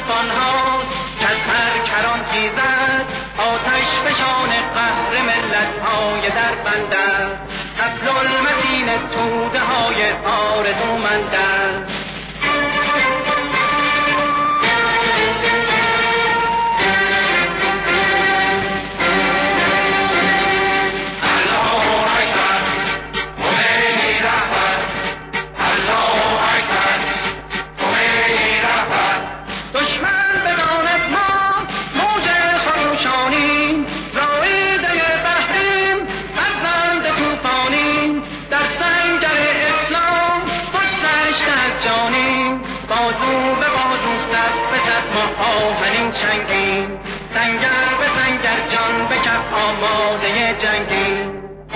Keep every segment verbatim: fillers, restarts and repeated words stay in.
طوفان هاست که از هر کران خیزد، آتش فشان قهر ملت های در بندد، حبل المتین توده های آرزومندد. آهنین چنگیم سنگر به سنگر، جان به کف آماده جنگیم.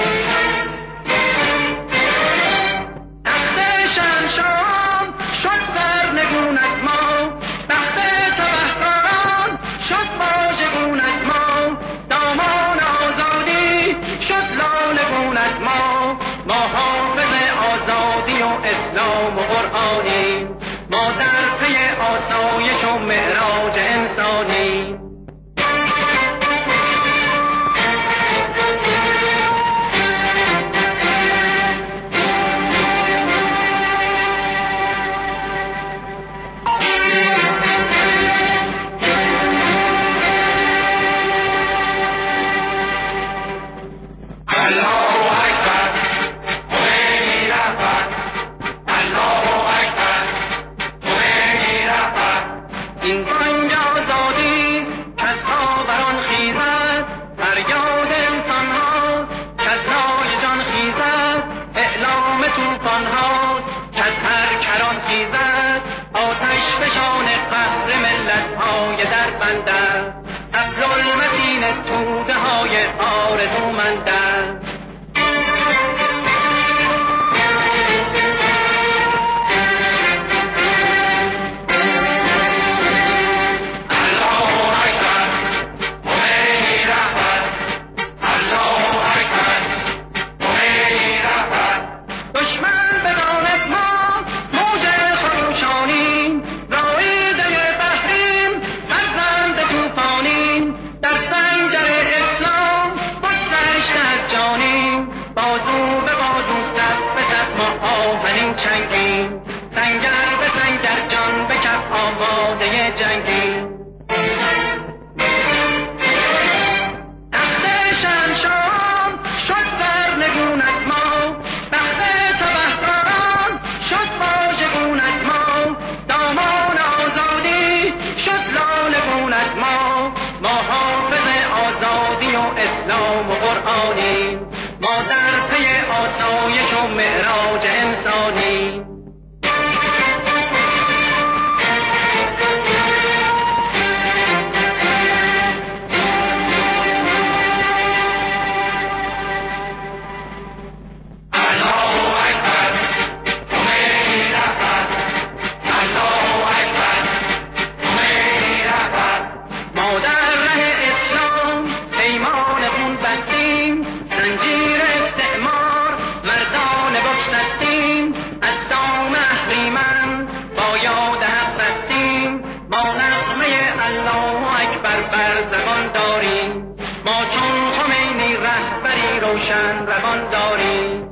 تخت شهنشاهان شد سرنگونت ما، بخت تبهکاران شد واژگونت ما، دامان آزادی شد لالگونت ما، ما حافظ آزادی و اسلام و قرآنی، ما در پی آسایش و معراج انسانی. این بانگ آزادیست که از پا بران خیزد، فریاد انسان هاست که از نای جان خیزد، اعلام طوفان هاست که از هر کران خیزد، آتش فشان قهر ملت های در بندد، حبل المتین توده های آرزومندد. آهنین چنگیم سنگر به سنگر، جان به کف آماده جنگیم. تخت شهنشاهان شد سرنگونت ما، بخت تبهکاران شد واژگونت ما، دامان آزادی شد لالگونت ما، ما حافظ آزادی و اسلام و قرآنی، ما در پی آسایش و معراج انسانی. ما در ره اسلام پیمان خون بستیم، زنجیر استعمار مردان بگسستیم، از دام اهریمن با یاد حق رستیم، ما نغمه الله اکبر بر زبان داریم، ما چون خمینی رهبری روشن روان داریم.